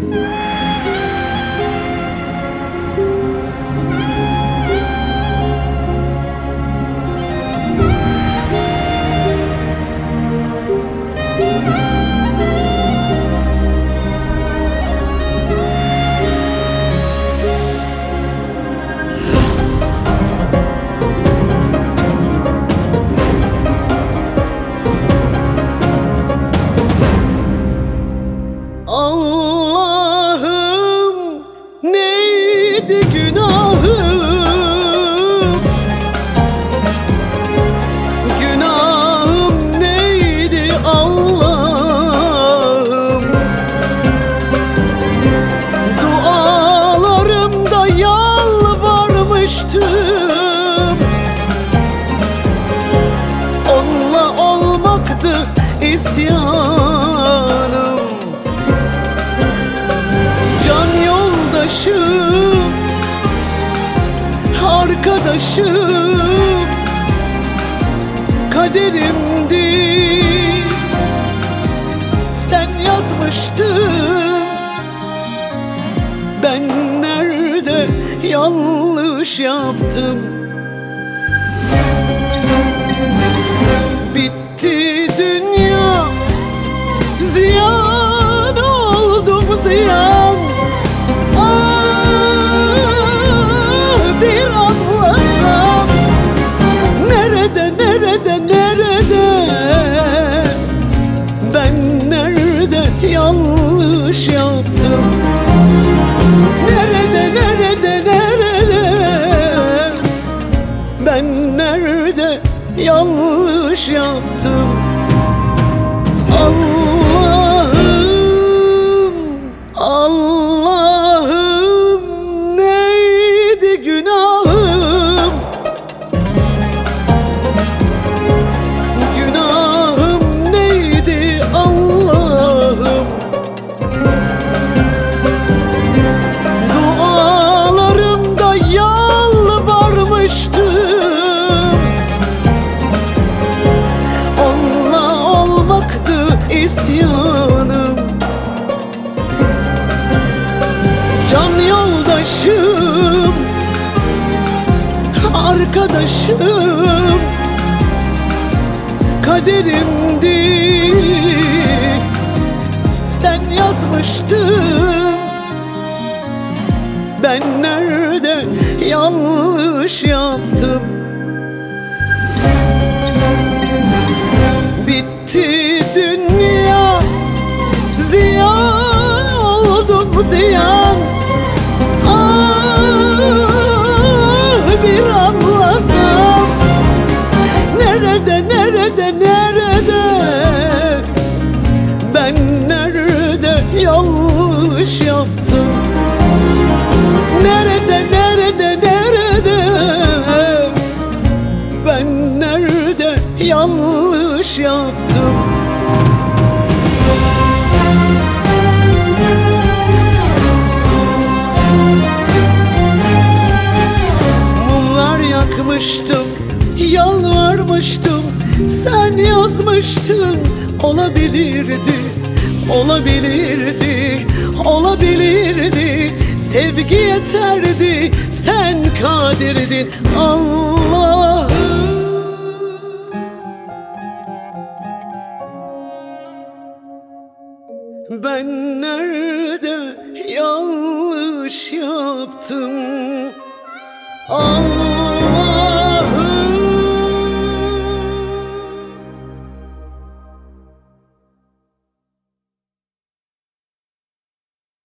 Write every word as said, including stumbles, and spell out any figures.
Allah'ım neydi günahım? Günahım neydi Allah'ım? Dualarımda yalvarmıştım, onunla olmaktı isyanım. Arkadaşım, kaderimdi, sen yazmıştın. Ben nerede yanlış yaptım? Bitti dünya, ziyan oldum ziyan. Nerede, nerede? Ben nerede yanlış yaptım? Nerede, nerede, nerede? Ben nerede yanlış yaptım? Allah'ım, Allah'ım neydi günahım? İsyanım. Can yoldaşım, arkadaşım, kaderimdi, sen yazmıştın. Ben nerede yanlış yaptım? Bitti dünya, ziyan oldum ziyan. Ah, bir anlasam, nerede, nerede, nerede? Ben nerede yanlış yaptım? Nerede, nerede, nerede? Ben nerede yanlış yaptım? Mumlar yakmıştım, yalvarmıştım, sen yazmıştın. Olabilirdi, olabilirdi, olabilirdi. Sevgi yeterdi, sen kadirdin. Allah'ım, ben nerede yanlış yaptım? Allah